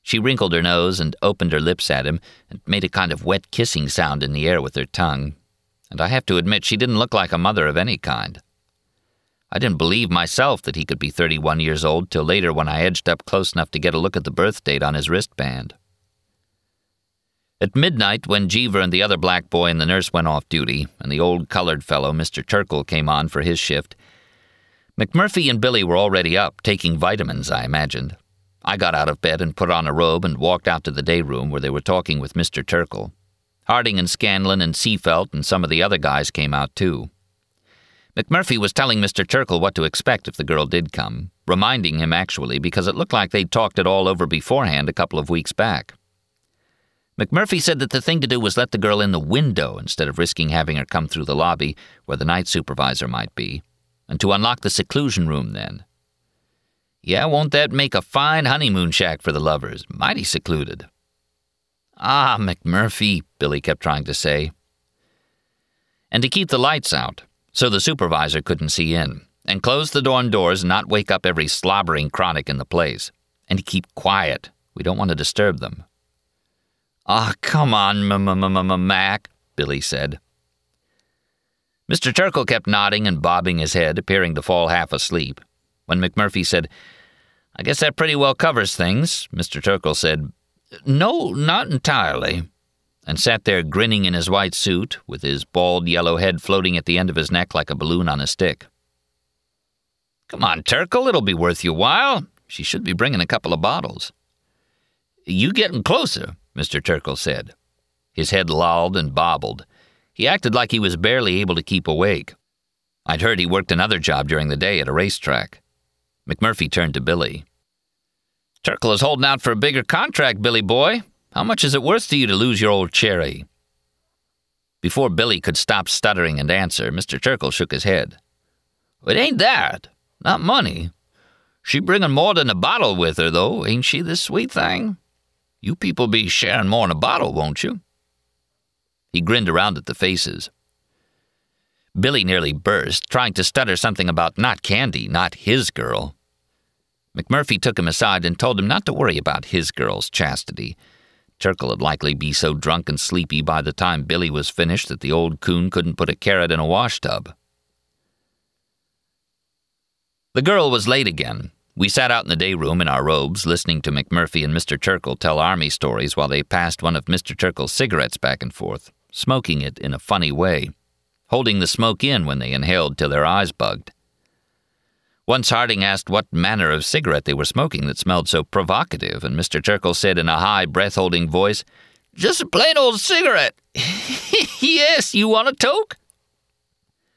She wrinkled her nose and opened her lips at him and made a kind of wet kissing sound in the air with her tongue. And I have to admit she didn't look like a mother of any kind. I didn't believe myself that he could be 31 years old till later when I edged up close enough to get a look at the birth date on his wristband. At midnight, when Jeever and the other black boy and the nurse went off duty, and the old colored fellow, Mr. Turkle, came on for his shift, McMurphy and Billy were already up, taking vitamins, I imagined. I got out of bed and put on a robe and walked out to the day room where they were talking with Mr. Turkle. Harding and Scanlon and Seafelt and some of the other guys came out too. McMurphy was telling Mr. Turkle what to expect if the girl did come, reminding him actually because it looked like they'd talked it all over beforehand a couple of weeks back. McMurphy said that the thing to do was let the girl in the window instead of risking having her come through the lobby where the night supervisor might be, and to unlock the seclusion room then. Yeah, won't that make a fine honeymoon shack for the lovers? Mighty secluded. Ah, McMurphy, Billy kept trying to say. And to keep the lights out, so the supervisor couldn't see in, and close the dorm doors and not wake up every slobbering chronic in the place. And to keep quiet. We don't want to disturb them. Ah, come on, Mac, Billy said. Mr. Turkle kept nodding and bobbing his head, appearing to fall half asleep. When McMurphy said, I guess that pretty well covers things, Mr. Turkle said, No, not entirely, and sat there grinning in his white suit, with his bald yellow head floating at the end of his neck like a balloon on a stick. Come on, Turkle, it'll be worth your while. She should be bringing a couple of bottles. You getting closer, Mr. Turkle said. His head lolled and bobbled. He acted like he was barely able to keep awake. I'd heard he worked another job during the day at a racetrack. McMurphy turned to Billy. Turkle is holding out for a bigger contract, Billy boy. How much is it worth to you to lose your old cherry? Before Billy could stop stuttering and answer, Mr. Turkle shook his head. It ain't that. Not money. She bringing more than a bottle with her, though, ain't she, this sweet thing? You people be sharing more than a bottle, won't you? He grinned around at the faces. Billy nearly burst, trying to stutter something about not Candy, not his girl. McMurphy took him aside and told him not to worry about his girl's chastity. Turkle would likely be so drunk and sleepy by the time Billy was finished that the old coon couldn't put a carrot in a washtub. The girl was late again. We sat out in the day room in our robes, listening to McMurphy and Mr. Turkle tell army stories while they passed one of Mr. Turkle's cigarettes back and forth, smoking it in a funny way, holding the smoke in when they inhaled till their eyes bugged. Once Harding asked what manner of cigarette they were smoking that smelled so provocative, and Mr. Turkle said in a high, breath-holding voice, Just a plain old cigarette. Yes, you want a toke?